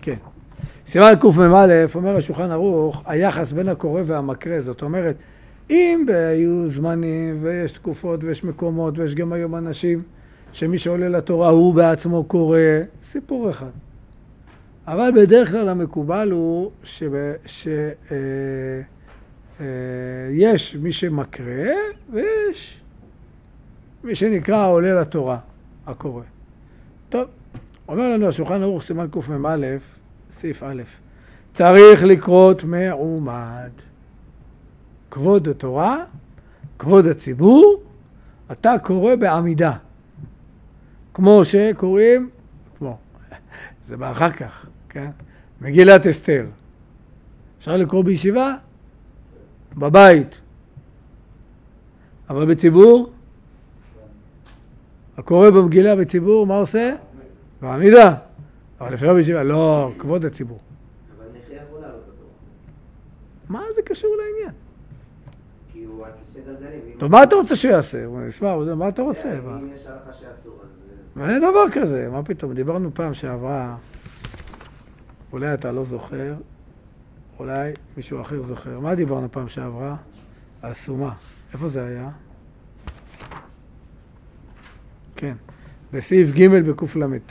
כן. סימן קמ"א אומר השולחן ערוך, היחס בין הקורא והמקרא, זאת אומרת, אם היו זמנים ויש תקופות ויש מקומות ויש גם היום אנשים שמי שעולה לתורה הוא בעצמו קורא, סיפור אחד. אבל בדרך כלל המקובל הוא שיש מי שמקרא ויש מי שנקרא עולה לתורה, הקורא. טוב, אומר לנו השולחן ערוך סימן קמ"א, סעיף א', צריך לקרות מעומד. כבוד התורה, כבוד הציבור, אתה קורא בעמידה. כמו שקוראים, זה בא אחר כך, כן? מגילת אסתר. אפשר לקרוא בישיבה? בבית. אבל בציבור? הקורא במגילה בציבור, מה עושה? בעמידה. אבל אפשר בישיבה, לא, כבוד הציבור. אבל נכה יכול לעלות לתורה. מה זה קשור לעניין? כי הוא על כיסא גלגלים. טוב, מה אתה רוצה שיעשה? הוא נשמע, מה אתה רוצה? אם יש הלכה שאסור, אז... אין דבר כזה, מה פתאום? דיברנו פעם שעברה, אולי אתה לא זוכר, אולי מישהו אחר זוכר. מה דיברנו פעם שעברה? על סומה. איפה זה היה? כן, בסעיף ג' בקל"ט.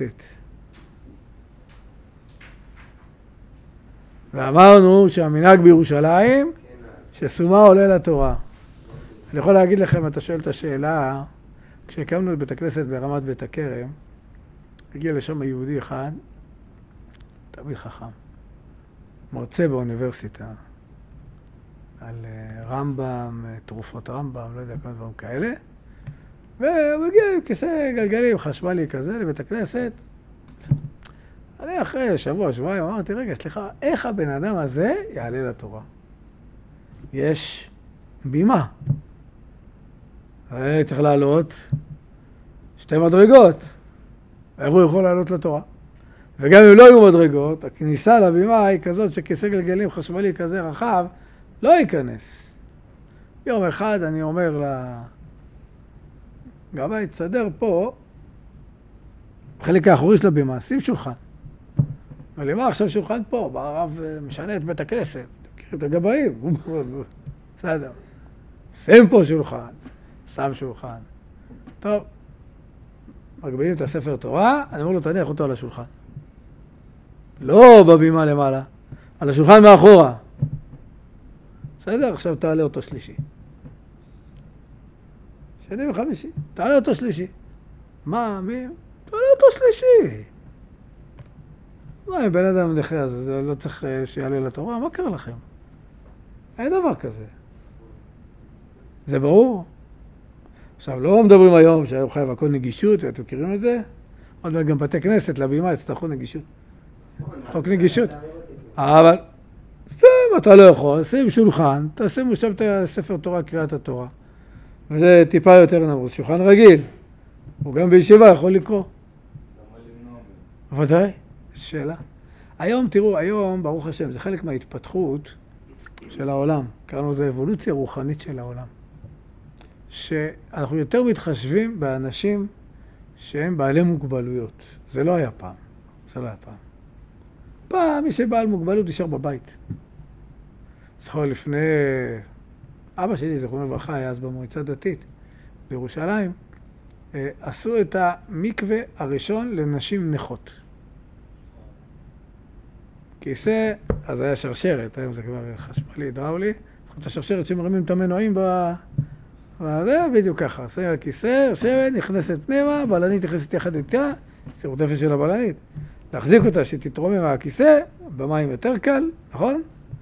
ואמרנו שהמנהג בירושלים, שסומה עולה לתורה. אני יכול להגיד לכם, אתה שואל את השאלה, כשהקמנו את בית הכנסת ברמת בית הכרם, הגיע לשם יהודי אחד, תמיד חכם, מרצה באוניברסיטה, על רמב"ם, תרופות רמב"ם, לא יודע כמה דברים כאלה, והוא הגיע עם כיסא גלגלים חשמלי כזה לבית הכנסת. אני אחרי שבועיים אמרתי, רגע, סליחה, איך הבן אדם הזה יעלה לתורה? יש בימה. צריך לעלות 2 מדרגות. איך הוא יכול לעלות לתורה? וגם אם לא יהיו מדרגות, הכניסה לבימה היא כזאת שכיסא גלגלים חשמלי כזה רחב, לא ייכנס. יום אחד אני אומר גבאי, תסדר פה, בחלק האחורי של הבימה, שים שולחן. אבל למה עכשיו שולחן פה? הרב משנה את בית הכנסת. תכיר את הגבאים. בסדר. שים פה שולחן. שם שולחן. טוב. מגבילים את הספר תורה, אני אומר לו, תניח אותו על השולחן. לא בבימה למעלה. על השולחן מאחורה. בסדר? עכשיו תעלה אותו שלישי. שני וחמישי. תעלה אותו שלישי. מה? מי? תעלה אותו שלישי. מה, אם בן אדם נכה הזה, זה לא צריך שיעלה לתורה? מה קרה לכם? אין דבר כזה. זה ברור? עכשיו, לא מדברים היום שהיום חייב הכל נגישות, אתם מכירים את זה? עוד מעט גם בתי כנסת לבימה יצטרכו נגישות. חוק נגישות. אבל, אם אתה לא יכול, שים שולחן, תשימו שם את הספר תורה, קריאת התורה. וזה טיפה יותר נמוך, שולחן רגיל. הוא גם בישיבה יכול לקרוא. ודאי, שאלה. היום, תראו, היום, ברוך השם, זה חלק מההתפתחות של העולם. קראנו לזה אבולוציה רוחנית של העולם. שאנחנו יותר מתחשבים באנשים שהם בעלי מוגבלויות. זה לא היה פעם. זה לא היה פעם. פעם, מי שבעל מוגבלות נשאר בבית. זכור לפני... אבא שלי, זכרונו לברכה, היה אז במועצה דתית בירושלים, עשו את המקווה הראשון לנשים נכות. כיסא, אז היה שרשרת, היום זה כבר חשמלי, הידראולי, חוץ השרשרת שמרימים את המנועים זה בדיוק ככה, עושים על כיסא, יושבת, נכנסת פנימה, בלנית נכנסת יחד איתה, סירות נפש של הבלנית, להחזיק אותה שתתרומם מהכיסא, במים יותר קל, נכון?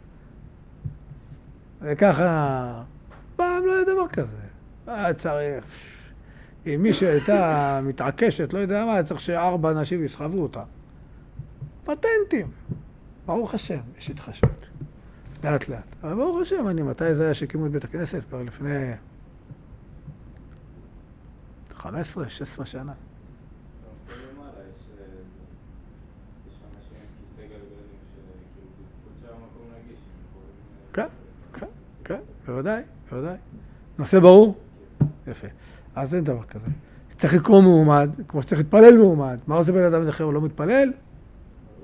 וככה, פעם לא היה דבר כזה. היה צריך, אם מישהו הייתה מתעקשת, לא יודע מה, היה צריך ש4 אנשים יסחבו אותה. פטנטים. ברוך השם, יש התחשבות. לאט לאט. אבל ברוך השם, מתי זה היה שהקימו את בית הכנסת? כבר לפני 15-16 שנה. כן, כן, כן, בוודאי, בוודאי. נושא ברור? יפה. אז אין דבר כזה. צריך לקרוא מעומד, כמו שצריך להתפלל מעומד. מה עושה בן אדם אחר? הוא לא מתפלל?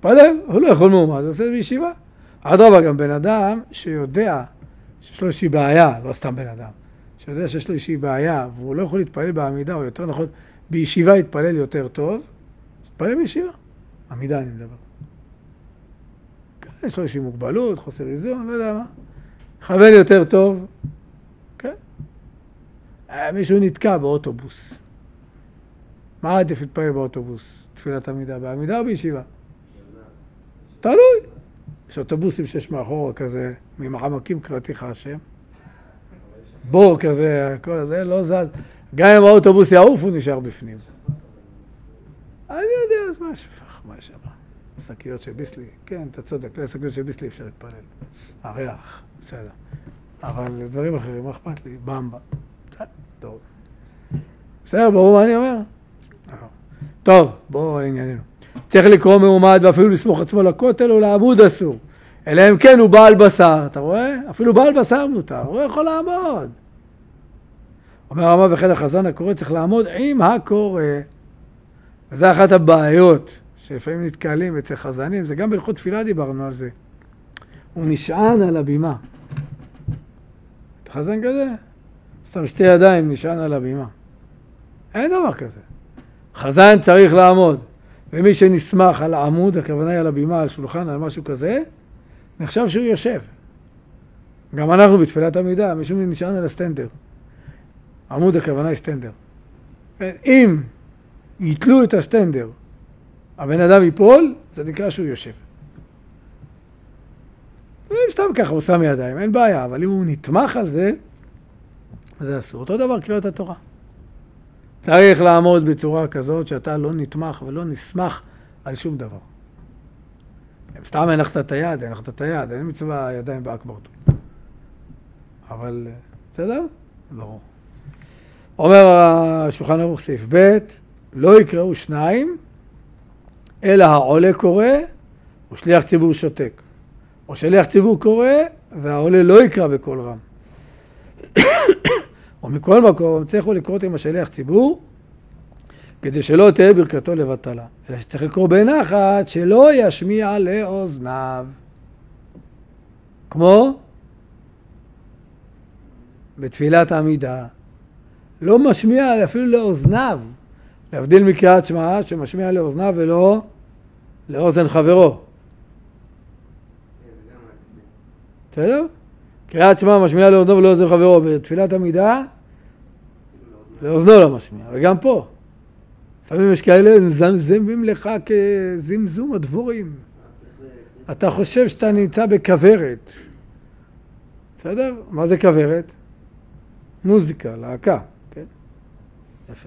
מתפלל, הוא לא יכול מעומד, הוא עושה את זה בישיבה. אדרבה, גם בן אדם שיודע שיש לו איזושהי בעיה, לא סתם בן אדם, שיודע שיש לו איזושהי בעיה, והוא לא יכול להתפלל בעמידה, או יותר נכון, בישיבה יתפלל יותר טוב, יתפלל בישיבה. עמידה אני מדבר. כן, יש לו איזושהי מוגבלות, חוסר איזון, לא יודע מה. מכוון יותר טוב, כן. מישהו נתקע באוטובוס. מה עדיף להתפלל באוטובוס? תפילת עמידה, בעמידה או בישיבה? תלוי. יש אוטובוסים שיש מאחורה כזה, ממעמקים קראתיך השם. בור כזה, כל הזה לא זז. גם אם האוטובוס יעוף, הוא נשאר בפנים. אני יודע, אז מה שפך, מה יש שם? שקיות של ביסלי, כן, אתה צודק, לשקיות של ביסלי אפשר להתפלל. הריח, בסדר. אבל דברים אחרים, מה אכפת לי? במבה. טוב. בסדר, ברור מה אני אומר? טוב, בואו לענייננו. צריך לקרוא מעומד ואפילו לסמוך עצמו לכותל או לעמוד אסור. אלא אם כן הוא בעל בשר, אתה רואה? אפילו בעל בשר מותר, הוא יכול לעמוד. אומר הרמב"ם וכן החזן הקורא צריך לעמוד עם הקורא. וזה אחת הבעיות שלפעמים נתקלים אצל חזנים, זה גם בהלכות תפילה דיברנו על זה. הוא נשען על הבימה. אתה חזן כזה? שם שתי ידיים נשען על הבימה. אין דבר כזה. חזן צריך לעמוד. ומי שנסמך על העמוד, הכוונה היא על הבימה, על שולחן, על משהו כזה, נחשב שהוא יושב. גם אנחנו בתפילת עמידה, מישהו נשען על הסטנדר. עמוד הכוונה היא סטנדר. אם יתלו את הסטנדר, הבן אדם ייפול, זה נקרא שהוא יושב. סתם ככה הוא שם ידיים, אין בעיה, אבל אם הוא נתמך על זה, זה אסור. אותו דבר קריאת התורה. צריך לעמוד בצורה כזאת שאתה לא נתמך ולא נסמך על שום דבר. סתם הנחת את היד, אין מצווה ידיים באקברטו. אבל, בסדר? ברור. אומר השולחן ערוך סעיף ב' לא יקראו שניים, אלא העולה קורא ושליח ציבור שותק. או שליח ציבור קורא והעולה לא יקרא בקול רם. או מכל מקום צריכו לקרוא עם השליח ציבור, כדי שלא תהיה ברכתו לבטלה. אלא שצריך לקרוא בנחת שלא ישמיע לאוזניו. כמו בתפילת העמידה. לא משמיע אפילו לאוזניו. להבדיל מקריאת שמע שמשמיע לאוזניו ולא לאוזן חברו. בסדר? קריאת שמע משמיע לאוזנו ולא לאוזן חברו. בתפילת עמידה לאוזנו לא משמיע. וגם פה. לפעמים יש כאלה מזמזמים לך כזמזום הדבורים. אתה חושב שאתה נמצא בכוורת. בסדר? מה זה כוורת? מוזיקה, להקה. כן? יפה.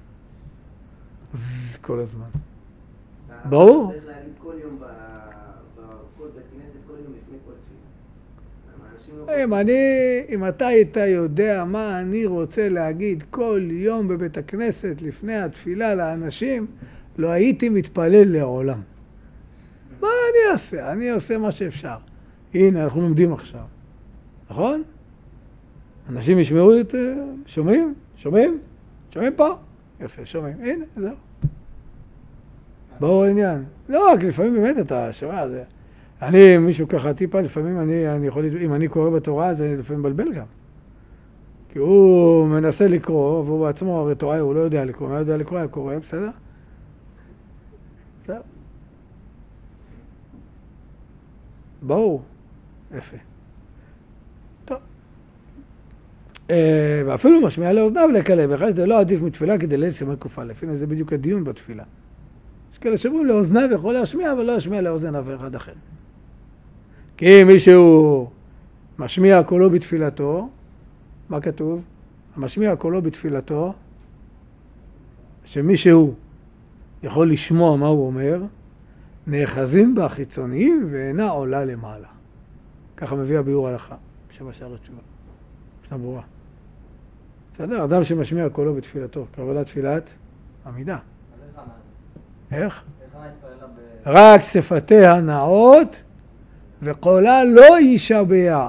כל הזמן. ברור? צריך להגיד כל יום בכל בית כנסת, כל יום לפני כל תפילה. אם אתה היית יודע מה אני רוצה להגיד כל יום בבית הכנסת לפני התפילה לאנשים, לא הייתי מתפלל לעולם. מה אני אעשה? אני עושה מה שאפשר. הנה, אנחנו לומדים עכשיו. נכון? אנשים ישמעו את... שומעים? שומעים? שומעים פה? יפה, שומעים. הנה, זהו. ברור העניין. לא, רק לפעמים באמת אתה שומע זה. אני, מישהו ככה טיפה, לפעמים אני יכול, אם אני קורא בתורה, זה לפעמים מבלבל גם. כי הוא מנסה לקרוא, והוא בעצמו, הרי תורה הוא לא יודע לקרוא, מה יודע לקרוא, הוא קורא, בסדר? בסדר. ברור. יפה. טוב. ואפילו משמיע לאוזניו לקלה, בכלל זה לא עדיף מתפילה כדי לסימן קופה, לפי זה בדיוק הדיון בתפילה. יש כאלה שאומרים לאוזניו יכול להשמיע, אבל לא ישמיע לאוזן אף אחד אחר. כי אם מישהו משמיע קולו בתפילתו, מה כתוב? המשמיע קולו בתפילתו, שמישהו יכול לשמוע מה הוא אומר, נאחזים בה חיצוניים ואינה עולה למעלה. ככה מביא הביאור הלכה, בשם שער התשובה. ישנה ברורה. בסדר? אדם שמשמיע קולו בתפילתו, קבלת תפילת עמידה. איך? רק שפתיה נאות וקולה לא יישבע.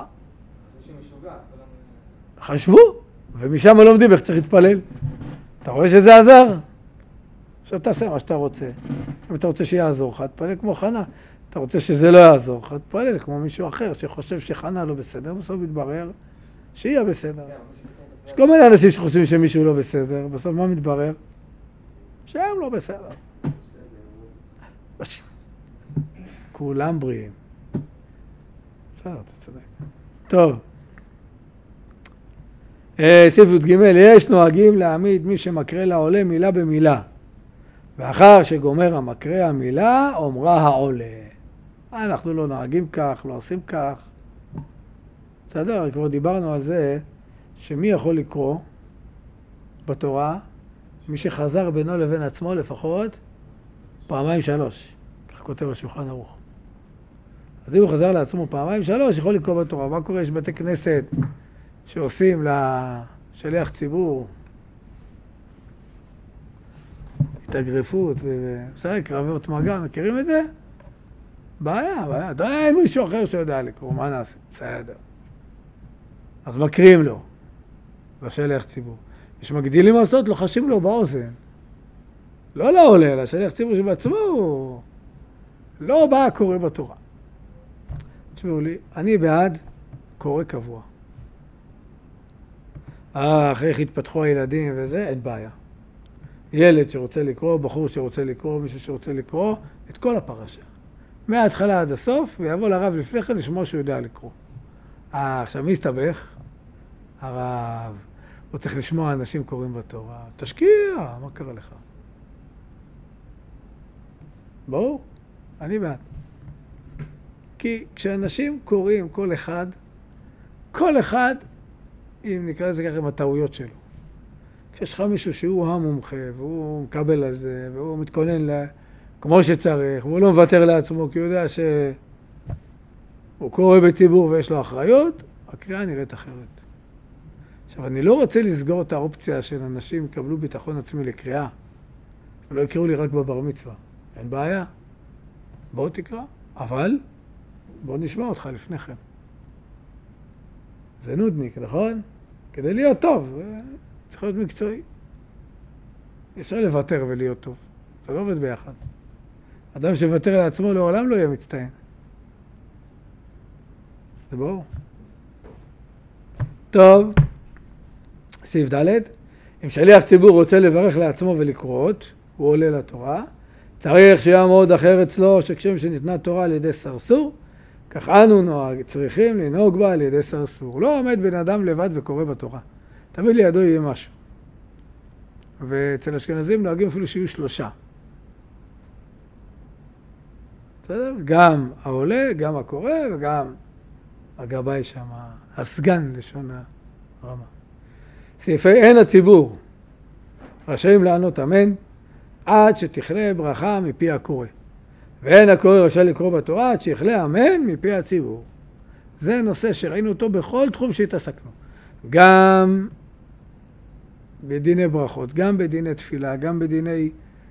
חשבו, ומשם לומדים איך צריך להתפלל. אתה רואה שזה עזר? עכשיו תעשה מה שאתה רוצה. אם אתה רוצה שיעזור לך, תפלל כמו חנה. אתה רוצה שזה לא יעזור לך, תפלל כמו מישהו אחר שחושב שחנה לא בסדר, בסוף מתברר שהיא בסדר. יש כל מיני אנשים שחושבים שמישהו לא בסדר, בסוף מה מתברר? שהם לא בסדר. כולם בריאים. בסדר, אתה צודק. טוב. סעיף י"ג, יש נוהגים להעמיד מי שמקרא לעולה מילה במילה. ואחר שגומר המקרא המילה, אומרה העולה. אנחנו לא נוהגים כך, לא עושים כך. בסדר, כבר דיברנו על זה, שמי יכול לקרוא בתורה? מי שחזר בינו לבין עצמו לפחות פעמיים שלוש. כך כותב השולחן ערוך. אז אם הוא חזר לעצמו פעמיים שלוש, יכול לקרוא בתורה. מה קורה? יש בתי כנסת שעושים לשליח ציבור התאגרפות ובסדר, קרבות מגע, מכירים את זה? בעיה. אין מישהו אחר שיודע לקרוא, מה נעשה? בסדר. אז מקרים לו, לשליח ציבור. יש מגדילים לעשות, לוחשים לו באוזן. לא לעולה, לשליח ציבור שבעצמו לא בא קורא בתורה. תשמעו לי, אני בעד קורא קבוע. אחרי איך התפתחו הילדים וזה, אין בעיה. ילד שרוצה לקרוא, בחור שרוצה לקרוא, מישהו שרוצה לקרוא, את כל הפרשה. מההתחלה עד הסוף, ויבוא לרב לפני כן לשמוע שהוא יודע לקרוא. עכשיו מי הסתבך? הרב. הוא צריך לשמוע אנשים קוראים בתורה. תשקיע, מה קרה לך? ברור, אני בעד. כי כשאנשים קוראים כל אחד, אם נקרא לזה ככה, עם הטעויות שלו. כשיש לך מישהו שהוא המומחה, והוא מקבל על זה, והוא מתכונן כמו שצריך, והוא לא מוותר לעצמו, כי הוא יודע שהוא קורא בציבור ויש לו אחריות, הקריאה נראית אחרת. עכשיו, אני לא רוצה לסגור את האופציה של אנשים יקבלו ביטחון עצמי לקריאה, ולא יקראו לי רק בבר מצווה. אין בעיה. בואו תקרא, אבל בואו נשמע אותך לפני כן. זה נודניק, נכון? כדי להיות טוב, צריך להיות מקצועי. אפשר לוותר ולהיות טוב. זה לא עובד ביחד. אדם שוותר לעצמו לעולם לא יהיה מצטיין. זה ברור. טוב, סעיף ד' אם שליח ציבור רוצה לברך לעצמו ולקרות, הוא עולה לתורה, צריך שיעמוד אחר אצלו שכשם שניתנה תורה על ידי סרסור, כך אנו צריכים לנהוג בה על ידי סרסור. לא עומד בן אדם לבד וקורא בתורה. תמיד לידו יהיה משהו. ואצל אשכנזים נוהגים אפילו שיהיו 3. בסדר? גם העולה, גם הקורא וגם הגבאי שם, הסגן לשון הרמה. סעיפי אין הציבור רשאים לענות אמן עד שתכלה ברכה מפי הקורא. ואין הקורא רשאי לקרוא בתורה עד שיכלה אמן מפי הציבור. זה נושא שראינו אותו בכל תחום שהתעסקנו. גם בדיני ברכות, גם בדיני תפילה, גם בדיני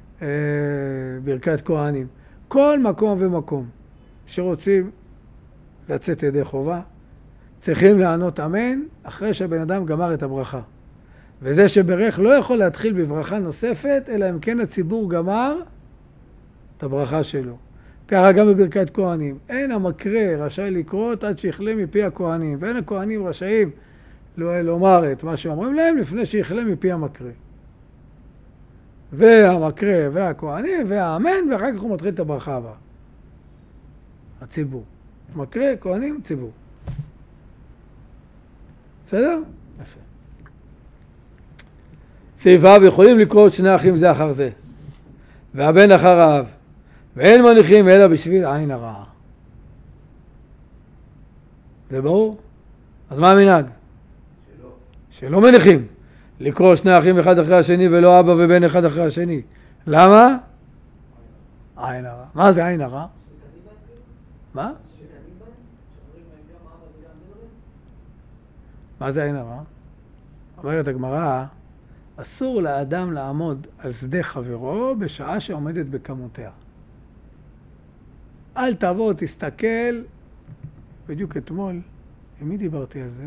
ברכת כהנים. כל מקום ומקום שרוצים לצאת ידי חובה, צריכים לענות אמן אחרי שהבן אדם גמר את הברכה. וזה שברך לא יכול להתחיל בברכה נוספת, אלא אם כן הציבור גמר את הברכה שלו. ככה גם בברכת כהנים. אין המקרא רשאי לקרות עד שיכלה מפי הכהנים, ואין הכהנים רשאים לומר את מה שאומרים להם לפני שיכלה מפי המקרא. והמקרא והכהנים והאמן, ואחר כך הוא מתחיל את הברכה הבאה. הציבור. מקרא, כהנים, ציבור. בסדר? יפה. סעיף אב יכולים לקרוא את שני אחים זה אחר זה, והבן אחר האב, ואין מניחים אלא בשביל עין הרע. זה ברור? אז מה המנהג? שלא מניחים. לקרוא שני אחים אחד אחרי השני ולא אבא ובן אחד אחרי השני. למה? עין הרע. מה זה עין הרע? מה? מה זה עין הרע? אומרת הגמרא, אסור לאדם לעמוד על שדה חברו בשעה שעומדת בכמותיה. אל תבוא, תסתכל. בדיוק אתמול, עם מי דיברתי על זה?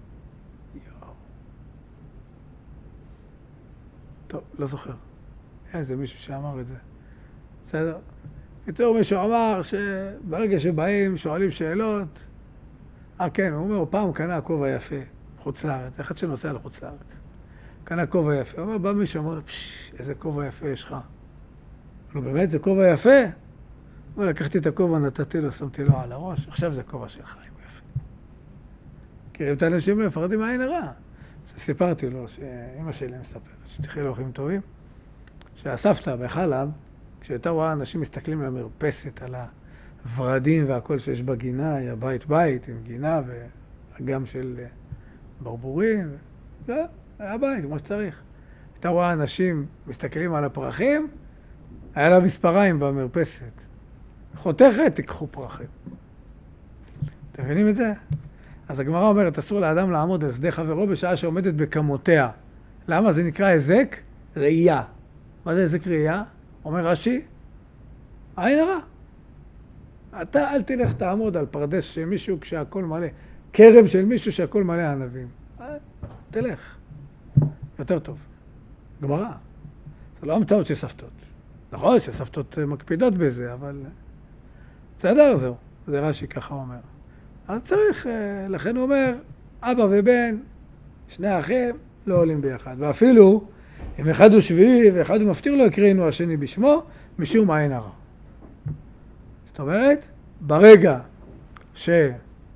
טוב, לא זוכר. איזה מישהו שאמר את זה. בסדר? בקיצור, מישהו אמר שברגע שבאים שואלים שאלות, כן, הוא אומר, פעם קנה כובע יפה, חוץ לארץ, אחד שנוסע לחוץ לארץ. קנה כובע יפה. הוא אומר, בא מישהו, אמר, איזה כובע יפה יש לך. לא, באמת, זה כובע יפה? הוא אומר, לקחתי את הכובע, נתתי לו, שמתי לו על הראש, עכשיו זה כובע שלך, אם יפה. כי את האנשים לא מפחדים מהעין הרע. סיפרתי לו, שאמא שלי מספרת, שתחי לו אורחים טובים, שהסבתא בחלב, כשהייתה רואה אנשים מסתכלים למרפסת, על הורדים והכל שיש בגינה, היה בית עם גינה ואגם של ברבורים, היה בית, כמו שצריך. הייתה רואה אנשים מסתכלים על הפרחים, היה לה מספריים במרפסת. חותכת, תיקחו פרחים. אתם מבינים את זה? אז הגמרא אומרת, אסור לאדם לעמוד על שדה חברו בשעה שעומדת בכמותיה. למה? זה נקרא היזק ראייה. מה זה היזק ראייה? אומר רש"י, עין הרע. אתה אל תלך תעמוד על פרדס של מישהו כשהכל מלא, כרם של מישהו שהכל מלא ענבים. תלך. יותר טוב. גמרא. זה לא המצאות של סבתות. נכון שסבתות מקפידות בזה, אבל בסדר זהו. זה רש"י ככה אומר. אז צריך, לכן הוא אומר, אבא ובן, שני אחים, לא עולים ביחד. ואפילו, אם אחד הוא שביעי ואחד הוא מפטיר לו, יקראינו השני בשמו, משום עין הרע. זאת אומרת, ברגע שאחד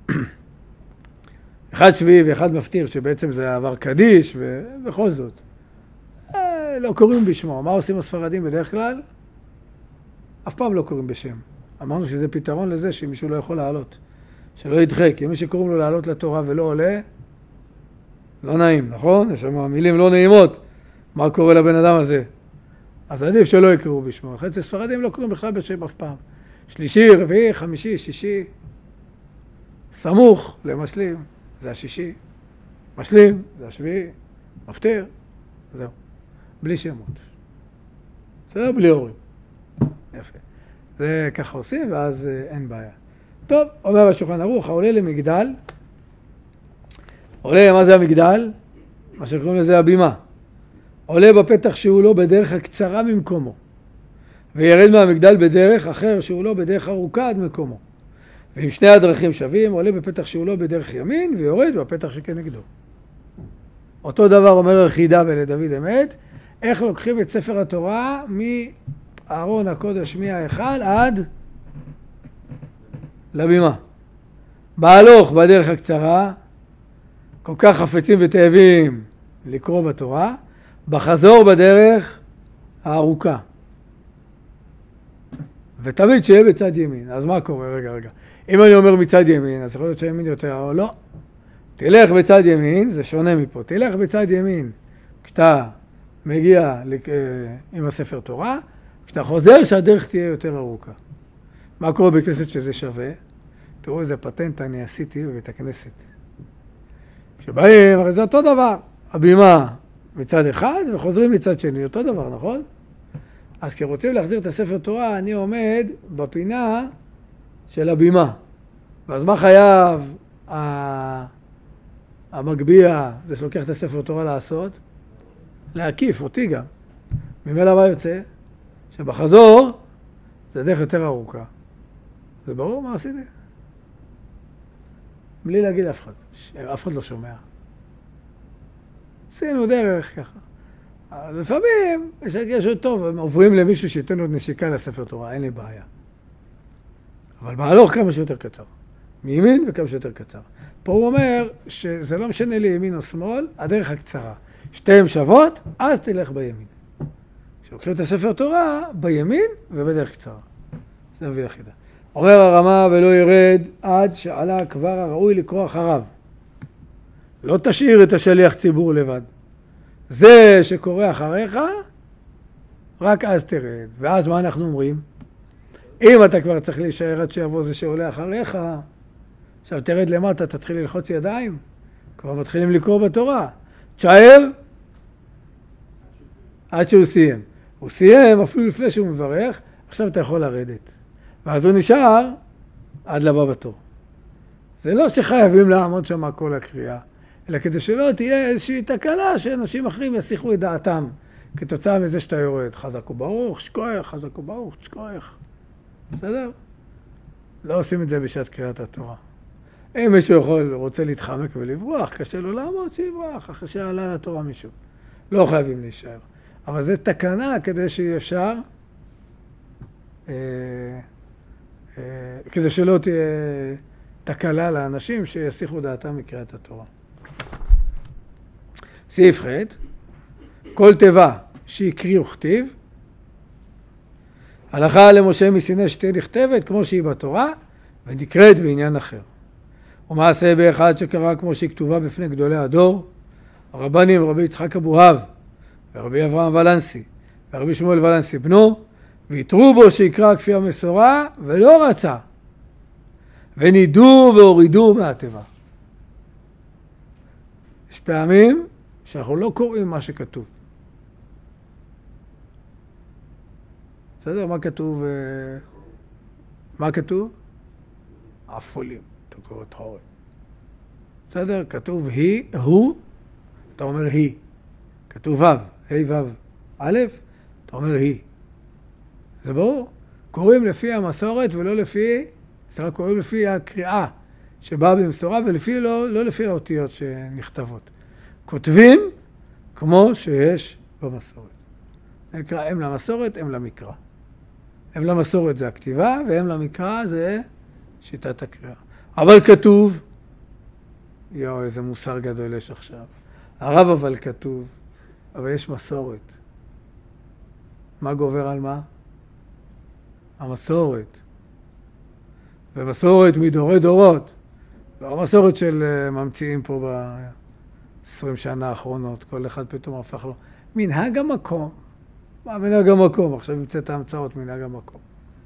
שביעי ואחד מפטיר, שבעצם זה עבר קדיש, ובכל זאת, לא קוראים בשמו. מה עושים הספרדים בדרך כלל? אף פעם לא קוראים בשם. אמרנו שזה פתרון לזה שמישהו לא יכול לעלות. שלא ידחק, כי מי שקוראים לו לעלות לתורה ולא עולה, לא נעים, נכון? יש שם מילים לא נעימות. מה קורה לבן אדם הזה? אז עדיף שלא יקראו בשמו. חצי ספרדים לא קוראים בכלל בשם אף פעם. שלישי, רביעי, חמישי, שישי. סמוך למשלים, זה השישי. משלים, זה השביעי. מפטיר, זהו. בלי שמות. בסדר? בלי הורים. יפה. זה ככה עושים, ואז אין בעיה. טוב, אומר השולחן ערוך, העולה למגדל. עולה, מה זה המגדל? מה שקוראים לזה הבימה. עולה בפתח שהוא לא בדרך הקצרה ממקומו. וירד מהמגדל בדרך אחר שהוא לא בדרך ארוכה עד מקומו. ואם שני הדרכים שווים, עולה בפתח שהוא לא בדרך ימין, ויורד בפתח שכנגדו. אותו דבר אומר חידה ולדוד אמת, איך לוקחים את ספר התורה מארון הקודש מההיכל עד לבימה. בהלוך בדרך הקצרה, כל כך חפצים ותאבים לקרוא בתורה, בחזור בדרך הארוכה. ותמיד שיהיה בצד ימין. אז מה קורה? רגע. אם אני אומר מצד ימין, אז יכול להיות שימין יותר או לא. תלך בצד ימין, זה שונה מפה. תלך בצד ימין כשאתה מגיע עם הספר תורה, כשאתה חוזר שהדרך תהיה יותר ארוכה. מה קורה בכנסת שזה שווה? תראו איזה פטנט אני עשיתי בבית הכנסת. כשבאים, הרי זה אותו דבר. הבימה מצד אחד וחוזרים מצד שני, אותו דבר, נכון? אז כשרוצים להחזיר את הספר תורה, אני עומד בפינה של הבימה. ואז מה חייב המגביע, זה שלוקח את הספר תורה לעשות? להקיף אותי גם. ממילא מה יוצא? שבחזור זה דרך יותר ארוכה. זה ברור מה עשיתי? בלי להגיד אף אחד לא שומע. עשינו דרך ככה. אז לפעמים יש הרגש טוב, הם עוברים למישהו שייתן לו נשיקה לספר תורה, אין לי בעיה. אבל בהלוך כמה שיותר קצר. מימין וכמה שיותר קצר. פה הוא אומר שזה לא משנה לי ימין או שמאל, הדרך הקצרה. שתיהם שוות, אז תלך בימין. כשלוקחים את הספר תורה, בימין ובדרך קצרה. זה מביא יחידה. אומר הרמה ולא ירד עד שעלה כבר הראוי לקרוא אחריו. לא תשאיר את השליח ציבור לבד. זה שקורא אחריך, רק אז תרד. ואז מה אנחנו אומרים? אם אתה כבר צריך להישאר עד שיבוא זה שעולה אחריך, עכשיו תרד למטה, תתחיל ללחוץ ידיים, כבר מתחילים לקרוא בתורה. תשאר עד שהוא סיים. הוא סיים אפילו לפני שהוא מברך, עכשיו אתה יכול לרדת. ואז הוא נשאר עד לבא בתור. זה לא שחייבים לעמוד שם כל הקריאה, אלא כדי שלא תהיה איזושהי תקלה שאנשים אחרים יסיחו את דעתם. כתוצאה מזה שאתה יורד. חזק וברוך, שכוח, חזק וברוך, שכוח. בסדר? לא עושים את זה בשעת קריאת התורה. אם מישהו רוצה להתחמק ולברוח, קשה לו לעמוד, שיברח, אחרי שעלה לתורה מישהו. לא חייבים להישאר. אבל זו תקנה כדי שיהיה אפשר, כדי שלא תהיה תקלה לאנשים שיסיחו דעתם מקריאת התורה. סעיף ח' כל תיבה שהקריא וכתיב, הלכה למשה מסיני שתהיה נכתבת כמו שהיא בתורה, ונקראת בעניין אחר. ומעשה באחד שקרא כמו שהיא כתובה בפני גדולי הדור, הרבנים רבי יצחק אבוהב, ורבי אברהם ולנסי, ורבי שמואל ולנסי בנו, ויתרו בו שיקרא כפי המסורה, ולא רצה, ונידו והורידו מהתיבה. יש פעמים שאנחנו לא קוראים מה שכתוב. בסדר? מה כתוב? מה כתוב? עפולים, תקורות חורף. בסדר? כתוב היא, הוא, אתה אומר היא. כתוב ו', ה' ו', א', אתה אומר היא. זה ברור? קוראים לפי המסורת ולא לפי, סליחה, קוראים לפי הקריאה שבאה במסורה ולפי לא לפי האותיות שנכתבות. כותבים כמו שיש במסורת. זה נקרא אם למסורת, אם למקרא. אם למסורת זה הכתיבה, ואם למקרא זה שיטת הקריאה. אבל כתוב, יואו, איזה מוסר גדול יש עכשיו. הרב אבל כתוב, אבל יש מסורת. מה גובר על מה? המסורת. ומסורת מדורי דורות. והמסורת של ממציאים פה ב-20 שנה האחרונות. כל אחד פתאום הפך לו. מנהג המקום. מה מנהג המקום? עכשיו ימצאת ההמצאות מנהג המקום.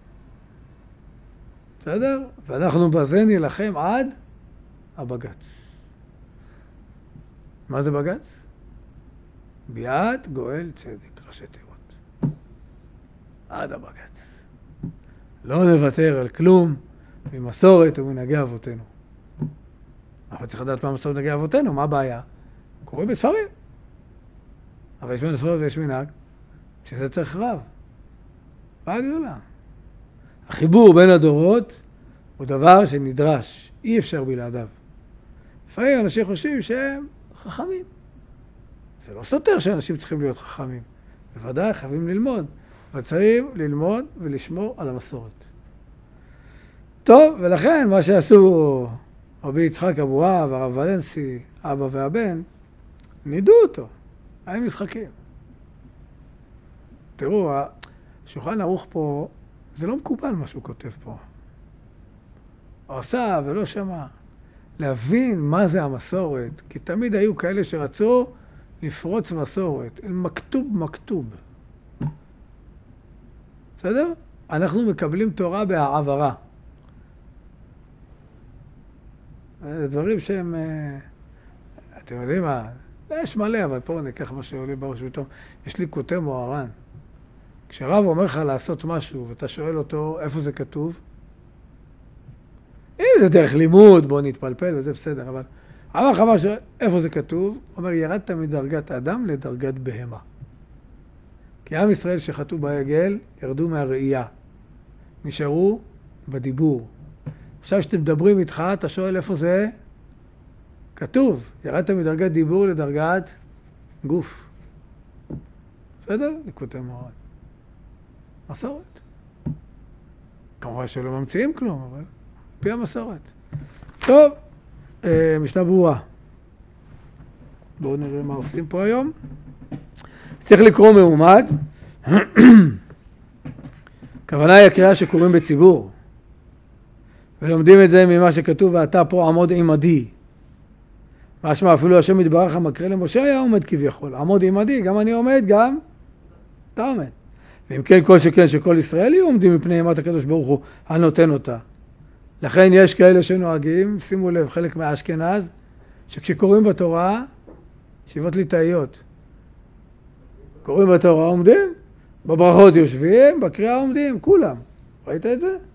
בסדר? ואנחנו בזה נלחם עד הבגץ. מה זה בגץ? ביאת גואל צדק, ראשי תיבות. עד הבגץ. לא נוותר על כלום ממסורת ומנהגי אבותינו. אנחנו צריכים לדעת מה מסורת מנהגי אבותינו, מה הבעיה? קוראים בספרים. אבל יש מסורת ויש מנהג, שזה צריך רב. מה הגדולה? החיבור בין הדורות הוא דבר שנדרש, אי אפשר בלעדיו. לפעמים אנשים חושבים שהם חכמים. זה לא סותר שאנשים צריכים להיות חכמים. בוודאי חייבים ללמוד. אבל צריכים ללמוד ולשמור על המסורת. טוב, ולכן מה שעשו רבי יצחק אבוהב והרב ולנסי, אבא והבן, נידו אותו. היו משחקים. תראו, השולחן ערוך פה, זה לא מקובל מה שהוא כותב פה. הוא עשה ולא שמע. להבין מה זה המסורת, כי תמיד היו כאלה שרצו לפרוץ מסורת. מכתוב. בסדר? אנחנו מקבלים תורה בהעברה. דברים שהם, אתם יודעים מה, יש מלא, אבל פה ניקח מה שעולה בראש ותום. יש לי כותב מוהר"ן. כשרב אומר לך לעשות משהו, ואתה שואל אותו איפה זה כתוב, אם זה דרך לימוד, בוא נתפלפל וזה בסדר, אבל אמר חבר איפה זה כתוב, אומר ירדת מדרגת אדם לדרגת בהמה. כי עם ישראל שחטאו בעגל ירדו מהראייה, נשארו בדיבור. עכשיו שאתם מדברים איתך, אתה שואל איפה זה כתוב, ירדת מדרגת דיבור לדרגת גוף. בסדר? נקוטי מוהר"ן. מסורת. כמובן שלא ממציאים כלום, אבל פי המסורת. טוב, משנה ברורה. בואו נראה מה עושים פה היום. צריך לקרוא מעומד. הכוונה היא הקריאה שקוראים בציבור. ולומדים את זה ממה שכתוב, ואתה פה עמוד עמדי. משמע אפילו השם יתברך המקריא למשה היה עומד כביכול. עמוד עמדי, גם אני עומד, גם אתה עומד. ואם כן כל שכן שכל ישראלי עומדים מפני אימת הקדוש ברוך הוא הנותן אותה. לכן יש כאלה שנוהגים, שימו לב, חלק מהאשכנז, שכשקוראים בתורה, ישיבות ליטאיות. קוראים בתורה עומדים, בברכות יושבים, בקריאה עומדים, כולם. ראית את זה?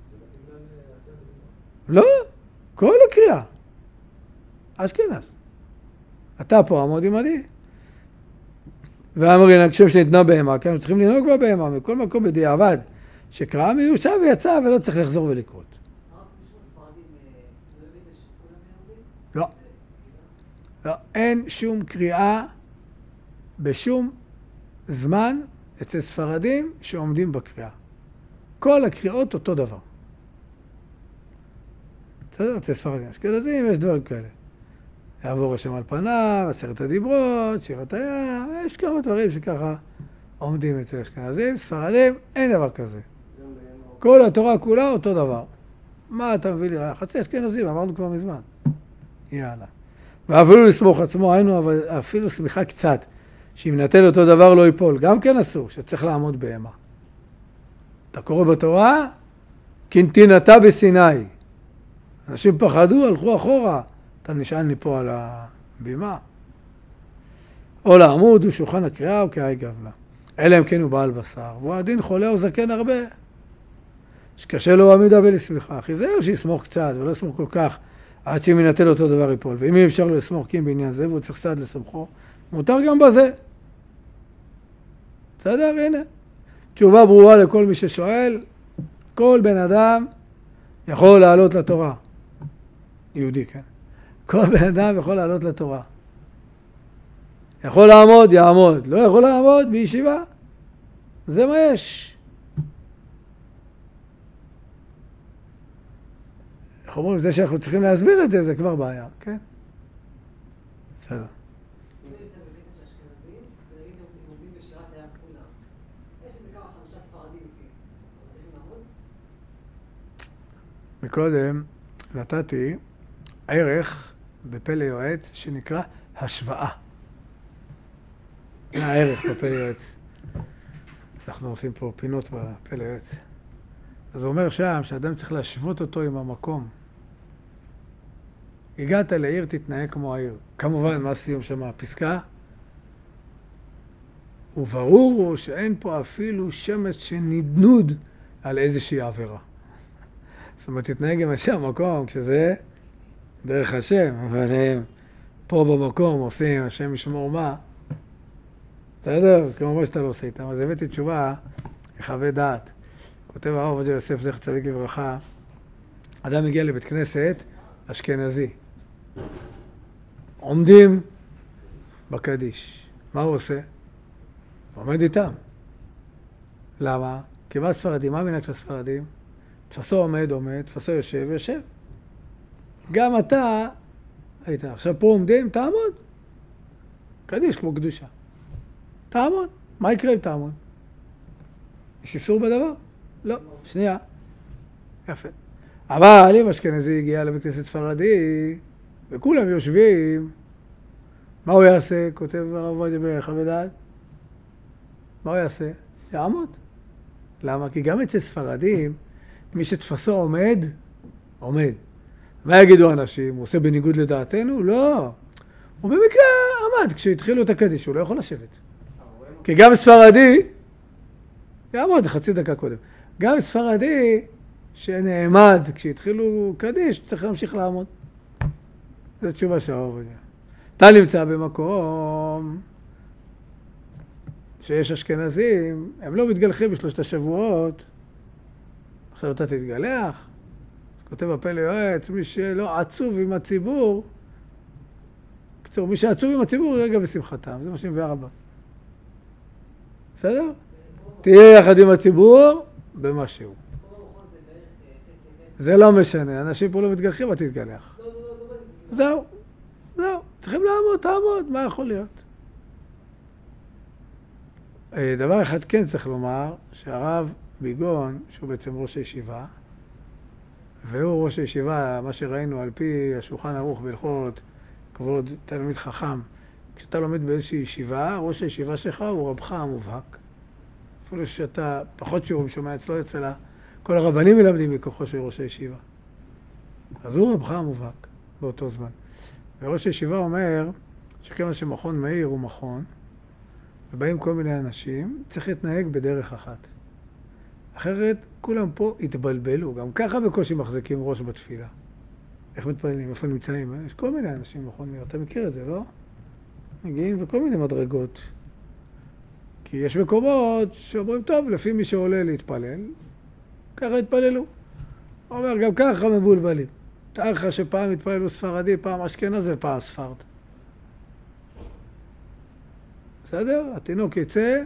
לא, כל הקריאה. אשכנז. אתה פה עמוד עמדי. ואמרין הכשם שניתנה בהמה, כי אנחנו צריכים לנהוג בבהמה, מכל מקום בדיעבד, שקרא מיושב ויצא ולא צריך לחזור ולקרות. לא. לא, אין שום קריאה בשום זמן אצל ספרדים שעומדים בקריאה. כל הקריאות אותו דבר. בסדר? אצל ספרדים. אשכנזים יש דברים כאלה. יעבור השם על פניו, 10 הדיברות, שירת הים, יש כמה דברים שככה עומדים אצל אשכנזים. ספרדים, אין דבר כזה. כל התורה כולה אותו דבר. מה אתה מביא לי? חצי אשכנזים, אמרנו כבר מזמן. יאללה. ואפילו לסמוך עצמו, היינו אפילו סמיכה קצת, שאם נטל אותו דבר לא ייפול. גם כן אסור, שצריך לעמוד בהמה. אתה קורא בתורה, כנתינתה בסיני. אנשים פחדו, הלכו אחורה. אתה נשען לי פה על הבימה. או לעמוד הוא שולחן הקריאה או כהי גבלה. אלא אם כן הוא בעל בשר. והוא הדין חולה או זקן הרבה. שקשה לו עמידה ולסמיכה. חיזר שיסמוך קצת ולא יסמוך כל כך. עד שאם ינטל אותו דבר ייפול. ואם אי אפשר לו לסמוך כי אם בעניין זה, והוא צריך סעד לסמכו, מותר גם בזה. בסדר? הנה. תשובה ברורה לכל מי ששואל. כל בן אדם יכול לעלות לתורה. יהודי, כן? כל בן אדם יכול לעלות לתורה. יכול לעמוד, יעמוד. לא יכול לעמוד, בישיבה. זה מה יש. איך אומרים, זה שאנחנו צריכים להסביר את זה, זה כבר בעיה, כן? בסדר. מקודם נתתי ערך בפלא יועץ שנקרא השוואה. זה הערך בפלא יועץ. אנחנו עושים פה פינות בפלא יועץ. אז הוא אומר שם שאדם צריך להשוות אותו עם המקום. הגעת לעיר, תתנהג כמו העיר. כמובן, מה סיום שם הפסקה? וברור הוא שאין פה אפילו שמץ שנדנוד על איזושהי עבירה. זאת אומרת, תתנהג עם השם המקום, כשזה דרך השם, אבל הם פה במקום עושים, השם ישמור מה? בסדר? כמובן שאתה לא עושה איתם. אז הבאתי תשובה, לחווה דעת. כותב הרב עובדיה יוסף, זכר צדיק לברכה, אדם הגיע לבית כנסת אשכנזי. עומדים בקדיש. מה הוא עושה? הוא עומד איתם. למה? כי מה הספרדים? מה המנהג של הספרדים? תפסו עומד, תפסו יושב. גם אתה היית. עכשיו פה עומדים, תעמוד. קדיש כמו קדושה. תעמוד. מה יקרה אם תעמוד? יש איסור בדבר? לא. שנייה. יפה. אבל אם אשכנזי הגיע לבית כנסת ספרדי, וכולם יושבים, מה הוא יעשה? כותב הרב עובדיה בחווה דעת. מה הוא יעשה? יעמוד. למה? כי גם אצל ספרדים, מי שתפסו עומד. מה יגידו אנשים? הוא עושה בניגוד לדעתנו? לא. הוא במקרה עמד. כשהתחילו את הקדיש, הוא לא יכול לשבת. כי גם ספרדי, יעמוד חצי דקה קודם. גם ספרדי שנעמד כשהתחילו קדיש, צריך להמשיך לעמוד. זו תשובה של הרב עובדיה. אתה נמצא במקום שיש אשכנזים, הם לא מתגלחים בשלושת השבועות. עכשיו אתה תתגלח. כותב הפלא יועץ, מי שלא עצוב עם הציבור, קצור, מי שעצוב עם הציבור רגע בשמחתם. זה מה שמביא הרבה. בסדר? תהיה יחד עם הציבור במשהו. זה לא משנה, אנשים פה לא מתגלחים, אתה תתגלח. זהו. צריכים לעמוד, תעמוד, מה יכול להיות? דבר אחד כן צריך לומר, שהרב ביגון, שהוא בעצם ראש הישיבה, והוא ראש הישיבה, מה שראינו על פי השולחן ערוך בהלכות כבוד תלמיד חכם, כשאתה לומד באיזושהי ישיבה, ראש הישיבה שלך הוא רבך המובהק. אפילו שאתה פחות שיעורים שומע אצלו אצלה, כל הרבנים מלמדים מכוחו של ראש הישיבה. אז הוא רבך המובהק באותו זמן. וראש הישיבה אומר שכיוון שמכון מאיר הוא מכון, ובאים כל מיני אנשים, צריך להתנהג בדרך אחת. אחרת כולם פה התבלבלו, גם ככה בקושי מחזיקים ראש בתפילה. איך מתפללים? איפה נמצאים? יש כל מיני אנשים מכון מאיר, אתה מכיר את זה, לא? מגיעים בכל מיני מדרגות. כי יש מקומות שאומרים, טוב, לפי מי שעולה להתפלל, ככה התפללו. הוא אומר, גם ככה מבולבלים. תאר לך שפעם התפללו ספרדי, פעם אשכנז ופעם ספרד. בסדר? התינוק יצא,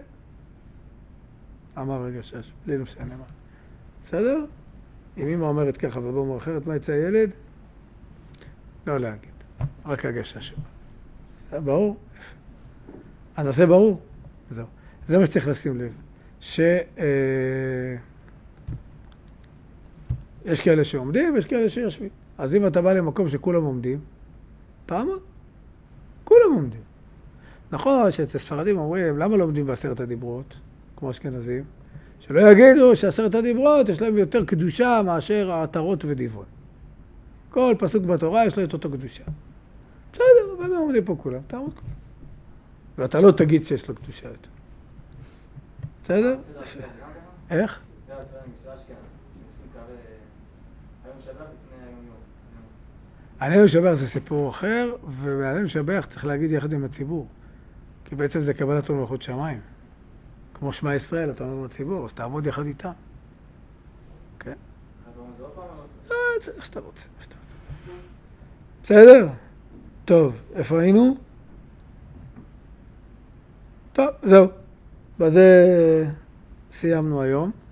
אמר רגע שש, בלי לא משנה מה. בסדר? אם אמא אומרת ככה ובא אומר אחרת, מה יצא הילד? לא להגיד, רק הגשה שלו. זה ברור? הנושא ברור? זהו. זה מה שצריך לשים לב. יש כאלה שעומדים ויש כאלה שיושבים. אז אם אתה בא למקום שכולם עומדים, תעמוד. כולם עומדים. נכון שאצל ספרדים אומרים, למה לא עומדים בעשרת הדיברות, כמו אשכנזים? שלא יגידו שעשרת הדיברות יש להם יותר קדושה מאשר העטרות ודיבון. כל פסוק בתורה יש לו את אותו קדושה. בסדר, אבל עומדים פה כולם, תעמוד כולם. ואתה לא תגיד שיש לו קדושה יותר. בסדר? איך? עלינו לשבח זה סיפור אחר, ועלינו לשבח צריך להגיד יחד עם הציבור. כי בעצם זה קבלת מלכות שמיים. כמו שמע ישראל, אתה אומר בציבור, אז תעמוד יחד איתם. כן? אז הוא זה עוד פעם? איך שאתה רוצה. בסדר? טוב, איפה היינו? טוב, זהו. בזה סיימנו היום.